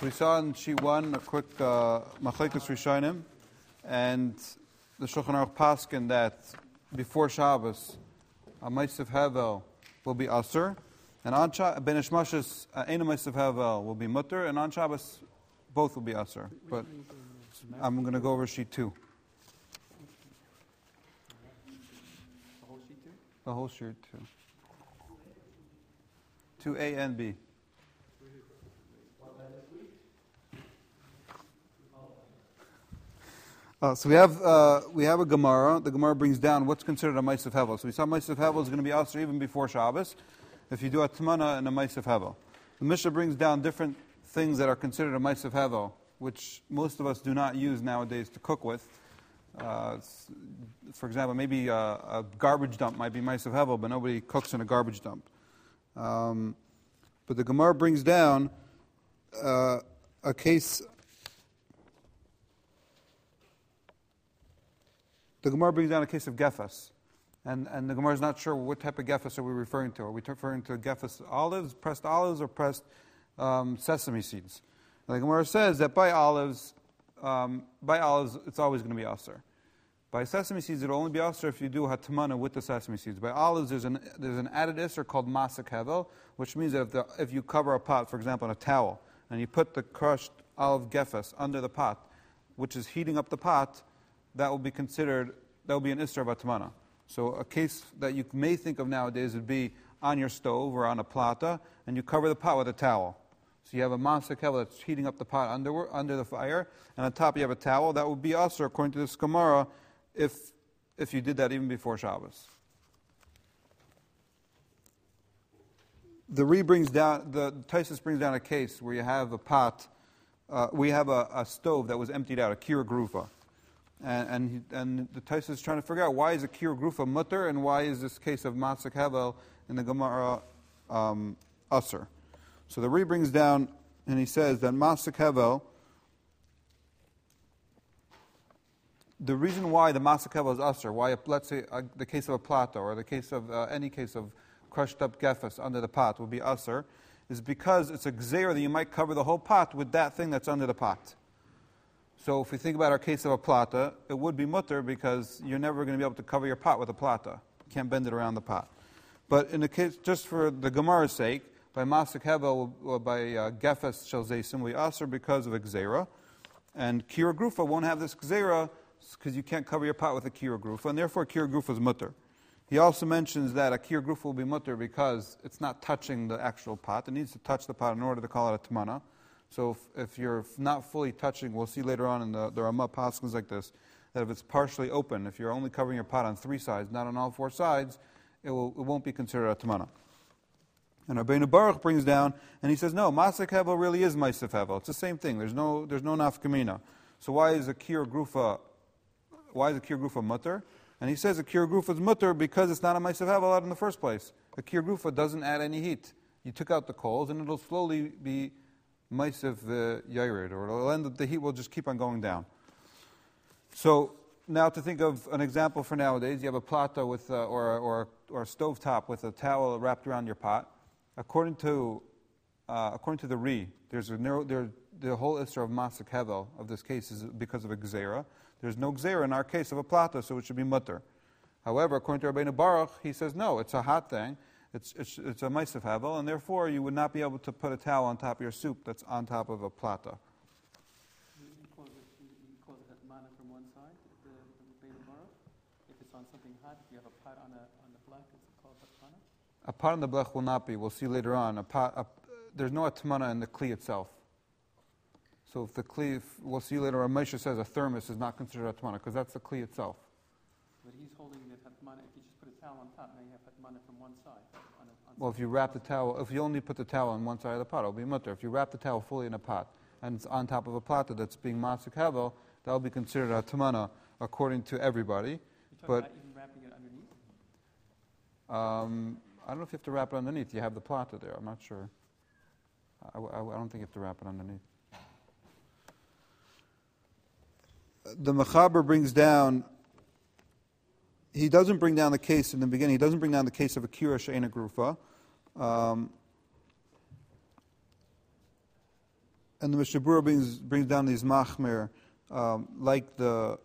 So we saw in sheet 1 a quick Machlekes Rishonim, and the Shulchan Aruch paskin that before Shabbos, a Ma'aseh Hevel will be Aser, and on Ben Ishmashis, Ein Ma'aseh Hevel will be Mutter, and on Shabbos, both will be Aser. But I'm going to go over sheet 2. The whole sheet 2. 2A and B. So we have a Gemara. The Gemara brings down what's considered a Ma'aseh Hevel. So we saw Ma'aseh Hevel is going to be Aser even before Shabbos, if you do a Tmana and a Ma'aseh Hevel. The Mishnah brings down different things that are considered a Ma'aseh Hevel, which most of us do not use nowadays to cook with. For example, maybe a garbage dump might be Ma'aseh Hevel, but nobody cooks in a garbage dump. But the Gemara brings down a case. The Gemara brings down a case of gefas, and the Gemara is not sure what type of gefas are we referring to. Are we referring to gefas olives, or pressed sesame seeds? And the Gemara says that by olives, it's always going to be aser. By sesame seeds, it'll only be aser if you do hatmana with the sesame seeds. By olives, there's an added iser called masek hevel, which means that if you cover a pot, for example, in a towel, and you put the crushed olive gefas under the pot, which is heating up the pot, that will be an isser of atmana. So a case that you may think of nowadays would be on your stove or on a plata, and you cover the pot with a towel. So you have a masek hevel that's heating up the pot under the fire, and on top you have a towel. That would be asur according to this Gemara if you did that even before Shabbos. The Taisus brings down a case where you have a pot, we have a stove that was emptied out, a kira grufa. And the Taisus is trying to figure out why is a kir grufa mutter and why is this case of masek hevel in the Gemara aser. So the Ri brings down and he says that masek hevel, the reason why the masek hevel is aser, why let's say the case of a plata or the case of any case of crushed up gefas under the pot will be aser, is because it's a gzeira that you might cover the whole pot with that thing that's under the pot. So if we think about our case of a plata, it would be mutter because you're never going to be able to cover your pot with a plata. You can't bend it around the pot. But in the case, just for the Gemara's sake, by masek hevel or by gefes shel zeh simply aser because of a gzeira, and kira grufa won't have this gzeira because you can't cover your pot with a kira grufa, and therefore kira grufa is mutter. He also mentions that a kira grufa will be mutter because it's not touching the actual pot. It needs to touch the pot in order to call it a tmana. So if you're not fully touching, we'll see later on in the Ramah paskins like this, that if it's partially open, if you're only covering your pot on 3 sides, not on all 4 sides, it won't be considered a tamana. And Rabbeinu Baruch brings down, and he says, no, masek hevel really is ma'aseh hevel. It's the same thing. There's no nafkamina. So why is a kir grufa mutter? And he says a kir grufa is mutter because it's not a ma'aseh hevel out in the first place. A kir grufa doesn't add any heat. You took out the coals, and it'll slowly be Ma'aseh Yared, or the heat will just keep on going down. So now to think of an example for nowadays, you have a plata with or a stove top with a towel wrapped around your pot. According to the Ri, the whole isser of masek hevel of this case is because of a gzeira. There's no gzeira in our case of a plata, so it should be mutter. However, according to Rabbeinu Baruch, he says no, it's a hot thing. It's a ma'aseh hevel, and therefore you would not be able to put a towel on top of your soup that's on top of a plata. You call it hatmana from one side, the Rabbeinu Baruch. If it's on something hot, if you have a pot on the blech, it's called hatmana? A pot on the blech will not be. We'll see later on. There's no hatmana in the kli itself. So if the kli, we'll see later on, Moshe says a thermos is not considered hatmana because that's the kli itself. But he's holding that hatmana, if you just put a towel on top, now you have hatmana from one side. Well, if you wrap the towel, if you only put the towel on one side of the pot, it'll be mutter. If you wrap the towel fully in a pot and it's on top of a plata that's being masek hevel, that'll be considered a tamana according to everybody. You're talking about even wrapping it underneath? I don't know if you have to wrap it underneath. You have the plata there. I'm not sure. I don't think you have to wrap it underneath. The Mechaber brings down. He doesn't bring down the case in the beginning. He doesn't bring down the case of a kira she'ena grufa. And the Mishnah Berurah brings down these machmir, like the.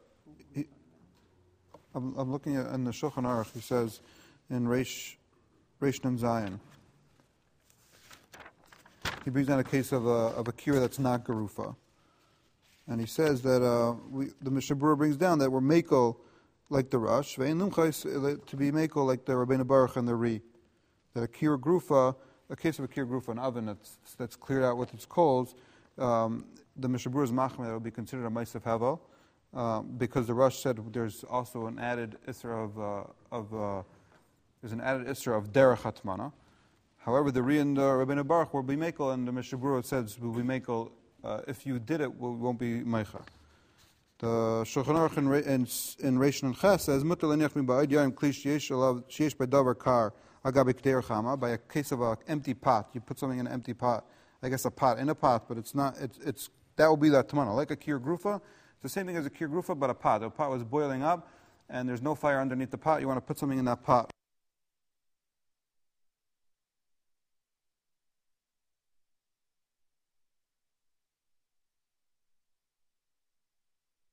I'm looking at in the Shulchan Aruch. He says in Reish Nun Zayin. He brings down a case of a cure that's not gerufa, and he says that the Mishnah Berurah brings down that we're meko like the Rush, to be meko like the Rabbeinu Baruch and the Ri, that a cure grufa, a case of a cure grufa, an oven that's cleared out with its coals, the Mishnah Berurah's machmir, that would be considered a ma'aseh havel, because the Rush said there's also an added isra of derech hatmana. However, the Ri and the Rabbeinu Baruch will be mekel, and the Mishnah Berurah says will be mekel. If you did it, won't be meicha. The Shulchan Aruch in Reish Nun Ches says mutar l'niach mi ba'id yarim kli sheyesh b'davar kar agabi k'teir chama, by a case of an empty pot. You put something in an empty pot. I guess a pot in a pot, but it's not. It's that will be that tamana, like a kir grufa. It's the same thing as a kir grufa, but a pot. The pot was boiling up, and there's no fire underneath the pot. You want to put something in that pot.